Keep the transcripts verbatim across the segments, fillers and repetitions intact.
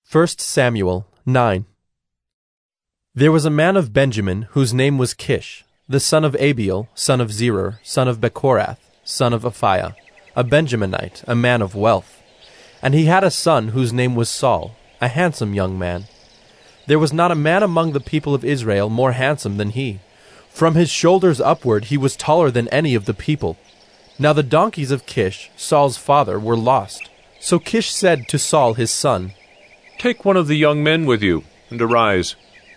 First Samuel nine. There was a man of Benjamin whose name was Kish, the son of Abiel, son of Zeror, son of Bechorath, son of Aphiah, a Benjaminite, a man of wealth. And he had a son whose name was Saul, a handsome young man. There was not a man among the people of Israel more handsome than he. From his shoulders upward he was taller than any of the people. Now the donkeys of Kish, Saul's father, were lost. So Kish said to Saul his son, "Take one of the young men with you, and arise.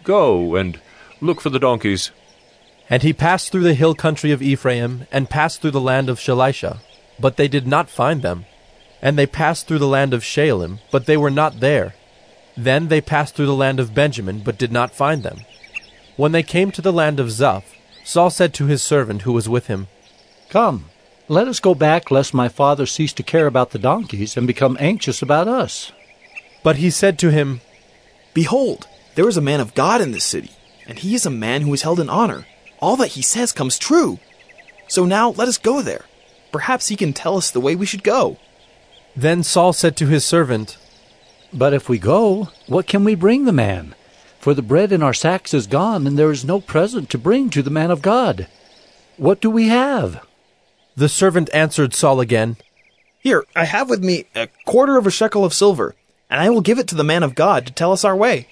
Go and look for the donkeys." And he passed through the hill country of Ephraim, and passed through the land of Shalisha, but they did not find them. And they passed through the land of Shaalim, but they were not there. Then they passed through the land of Benjamin, but did not find them. When they came to the land of Zuph, Saul said to his servant who was with him, "Come, let us go back, lest my father cease to care about the donkeys and become anxious about us." But he said to him, "Behold, there is a man of God in this city, and he is a man who is held in honor. All that he says comes true. So now let us go there. Perhaps he can tell us the way we should go." Then Saul said to his servant, "But if we go, what can we bring the man? For the bread in our sacks is gone, and there is no present to bring to the man of God. What do we have?" The servant answered Saul again, "Here, I have with me a quarter of a shekel of silver, and I will give it to the man of God to tell us our way."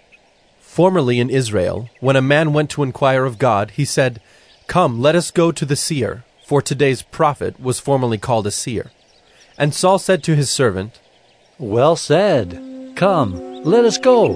Formerly in Israel, when a man went to inquire of God, he said, "Come, let us go to the seer," for today's prophet was formerly called a seer. And Saul said to his servant, "Well said. Come, let us go."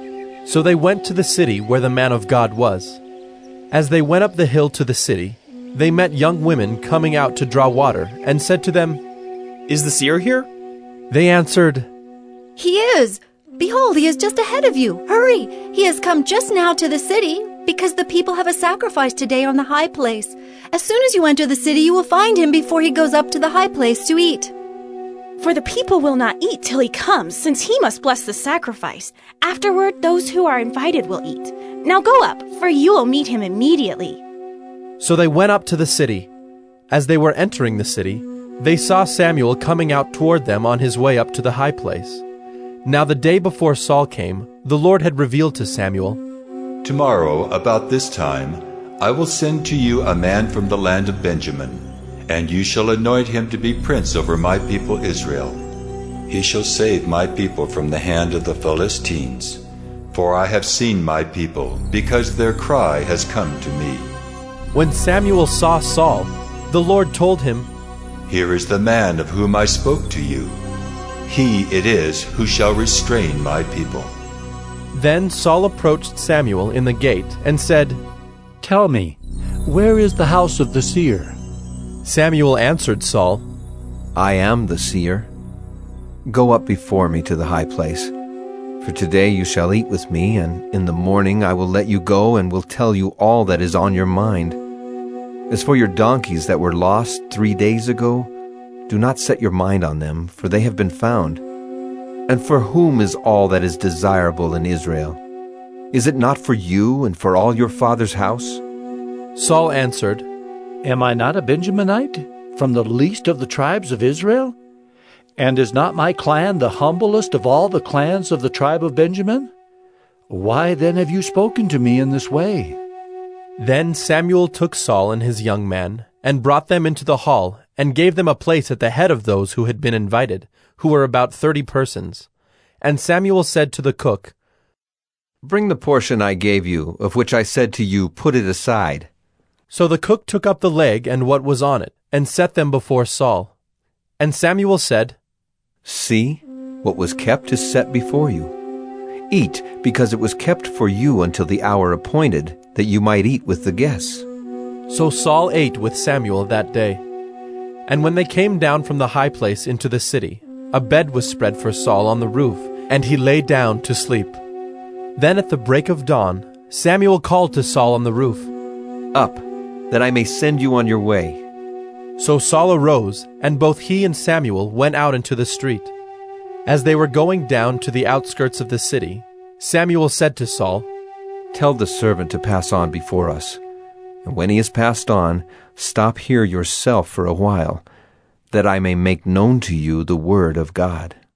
So they went to the city where the man of God was. As they went up the hill to the city, they met young women coming out to draw water, and said to them, "Is the seer here?" They answered, "He is. Behold, he is just ahead of you. Hurry, he has come just now to the city, because the people have a sacrifice today on the high place. As soon as you enter the city, you will find him before he goes up to the high place to eat." For the people will not eat till he comes, since he must bless the sacrifice. Afterward, those who are invited will eat. Now go up, for you will meet him immediately. So they went up to the city. As they were entering the city, they saw Samuel coming out toward them on his way up to the high place. Now the day before Saul came, the Lord had revealed to Samuel, "Tomorrow, about this time, I will send to you a man from the land of Benjamin, and you shall anoint him to be prince over my people Israel. He shall save my people from the hand of the Philistines. For I have seen my people, because their cry has come to me." When Samuel saw Saul, the Lord told him, "Here is the man of whom I spoke to you. He it is who shall restrain my people." Then Saul approached Samuel in the gate and said, "Tell me, where is the house of the seer?" Samuel answered Saul, "I am the seer. Go up before me to the high place. For today you shall eat with me, and in the morning I will let you go and will tell you all that is on your mind. As for your donkeys that were lost three days ago, do not set your mind on them, for they have been found. And for whom is all that is desirable in Israel? Is it not for you and for all your father's house?" Saul answered, "Am I not a Benjaminite, from the least of the tribes of Israel? And is not my clan the humblest of all the clans of the tribe of Benjamin? Why then have you spoken to me in this way?" Then Samuel took Saul and his young man, and brought them into the hall, and gave them a place at the head of those who had been invited, who were about thirty persons. And Samuel said to the cook, "Bring the portion I gave you, of which I said to you, put it aside." So the cook took up the leg and what was on it, and set them before Saul. And Samuel said, "See, what was kept is set before you. Eat, because it was kept for you until the hour appointed, that you might eat with the guests." So Saul ate with Samuel that day. And when they came down from the high place into the city, a bed was spread for Saul on the roof, and he lay down to sleep. Then at the break of dawn, Samuel called to Saul on the roof, "Up, that I may send you on your way." So Saul arose, and both he and Samuel went out into the street. As they were going down to the outskirts of the city, Samuel said to Saul, "Tell the servant to pass on before us. And when he has passed on, stop here yourself for a while, that I may make known to you the word of God."